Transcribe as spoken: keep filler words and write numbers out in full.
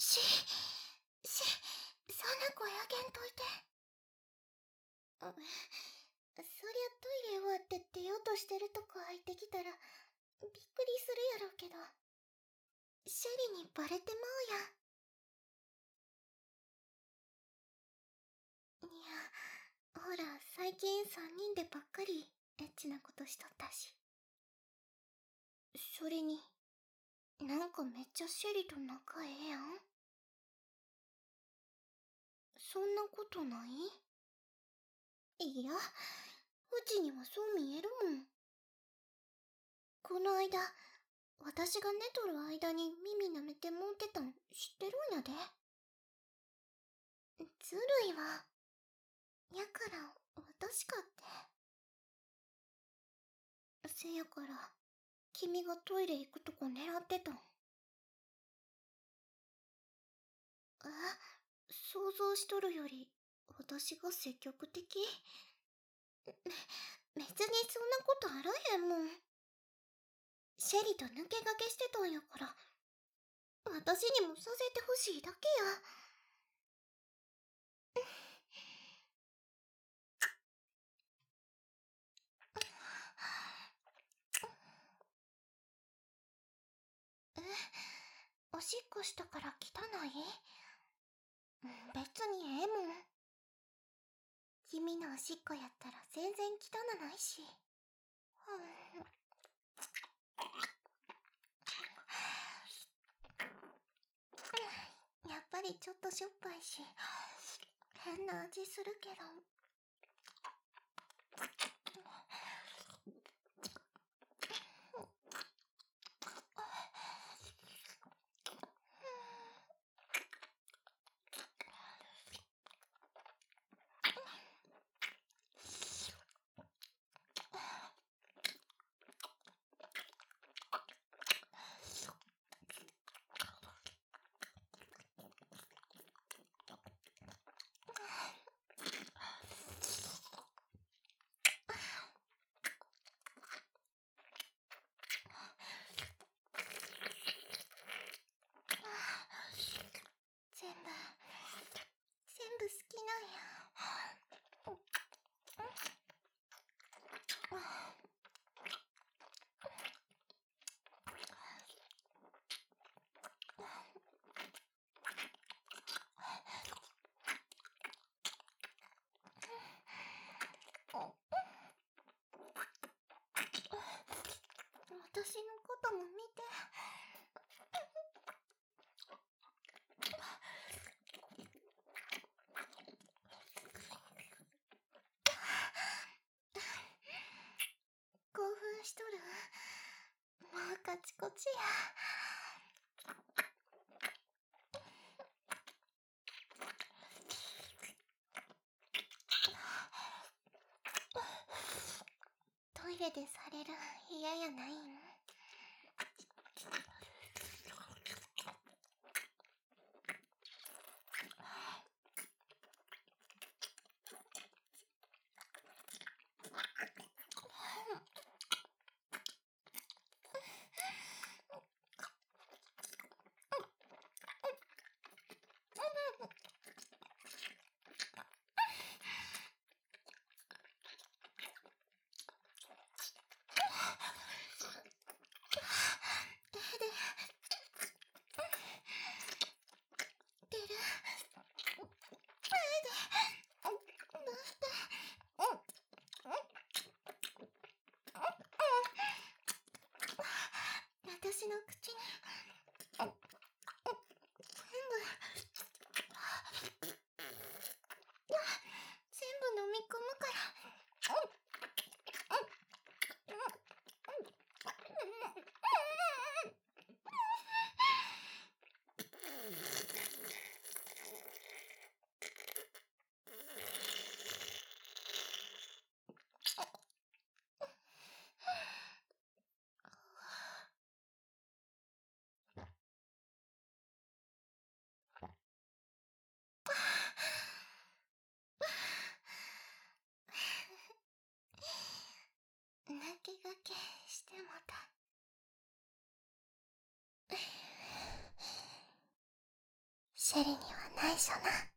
し、し、そんな声あげんといて。あ、そりゃトイレ終わって出ようとしてるとこ入ってきたら、びっくりするやろうけど、シェリにバレてまうやん。いや、ほら、最近さんにんでばっかりエッチなことしとったし。それに、なんかめっちゃシェリと仲ええやん。そんなことない？いや、うちにはそう見えるもん。この間、私が寝とる間に耳舐めてもうてたん知ってるんやで。ずるいわ。やから私かって。せやから、君がトイレ行くとこ狙ってたん。え、想像しとるより私が積極的？別にそんなことあらへんもん。シェリと抜け駆けしてたんやから、私にもさせてほしいだけや。え、おしっこしたから汚い？別にええもん。君のおしっこやったら全然汚ないし。やっぱりちょっとしょっぱいし、変な味するけど。全部、全部好きなんや。私のことも見て。興奮しとる？もうカチコチや。トイレでされる嫌やないん？ 焦りにはないしょな。